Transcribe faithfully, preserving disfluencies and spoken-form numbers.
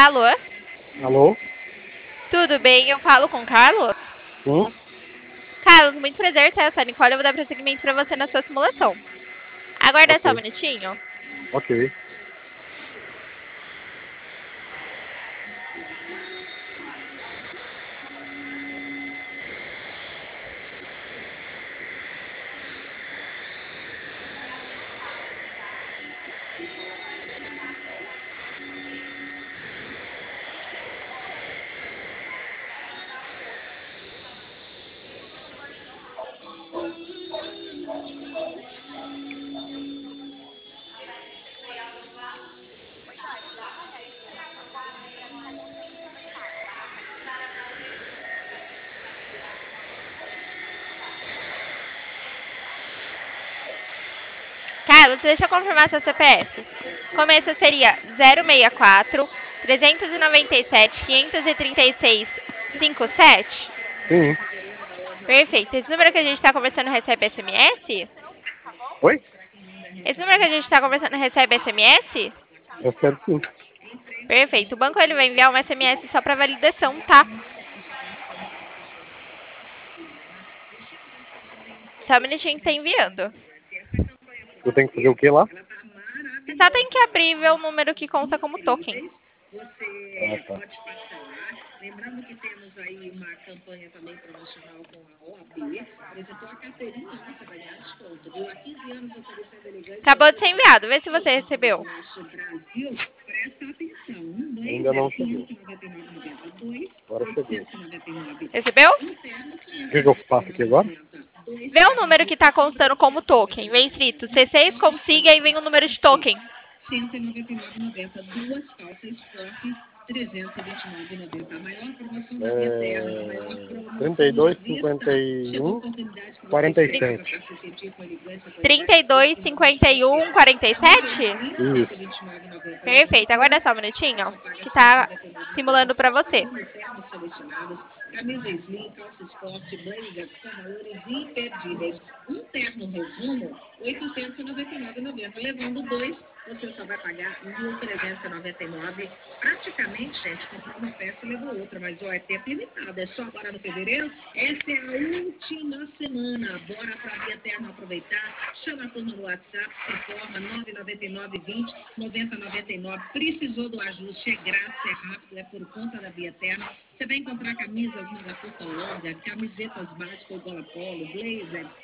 Alô? Alô? Tudo bem? Eu falo com o Carlos? Sim? Carlos, muito prazer, tá? Eu sou a Nicole, eu vou dar prosseguimento pra você na sua simulação. Aguarda Ok. só um minutinho. Ok. Carlos, deixa eu confirmar seu C P F. Começo seria zero seis quatro, trezentos e noventa e sete, quinhentos e trinta e seis, cinquenta e sete? Sim. Perfeito. Esse número que a gente tá conversando recebe S M S? Oi? Esse número que a gente tá conversando recebe S M S? Eu quero sim. Perfeito. O banco ele vai enviar um S M S só para validação, tá? Só um minutinho que tá enviando. Eu tenho que fazer o que lá? Você só tem que abrir e ver o número que conta como token. Ah, tá. Lembrando que temos aí uma campanha também promocional com a O A B. Visitou a carteirinha, você vai ganhar desconto, viu? Há quinze anos oferecendo elegância. Acabou de ser enviado. Vê se você recebeu. Nosso Brasil, presta atenção. Um, dois, Ainda não quinhentos chegou. e noventa e nove, noventa. Dois, Agora chegou. oitocentos e noventa e nove. Recebeu? Interno, O que, que eu faço aqui agora? Vê o número que tá constando como token. Vem escrito C seis, consiga e vem o número de token. cento e noventa e nove reais e noventa centavos. Duas calças Sport, trezentos e vinte e nove reais e noventa centavos. A maior promoção da Via Terra, a maior É... promoção trinta e dois, já cinquenta vista. e Chegou a um, oportunidade que você quarenta e esperava sete. para se sentir com elegância, com trinta e dois, cinquenta e um, quarenta e sete? Isso. cento e vinte e nove reais e noventa centavos. Perfeito. Aguarda só um minutinho. Que tá simulando pra você. Termos selecionados, camisa slim, calça esporte, blazers com valores imperdíveis. Um terno resumo, oitocentos e noventa e nove reais e noventa centavos. Levando dois, você só vai pagar mil trezentos e noventa e nove reais. Praticamente, gente, comprar uma peça e levou outra, mas ó, é tempo limitado. É só agora no fevereiro. Essa é a última semana. Bora pra Via Terno aproveitar. Chama a turma no WhatsApp, se informa, nove nove nove, vinte, noventa, noventa e nove. Precisou do ajuste, é grátis, é rápido, é por conta da Via Terno. Você vai encontrar camisas manga curta longa, camisetas básicas, gola polo, blazers,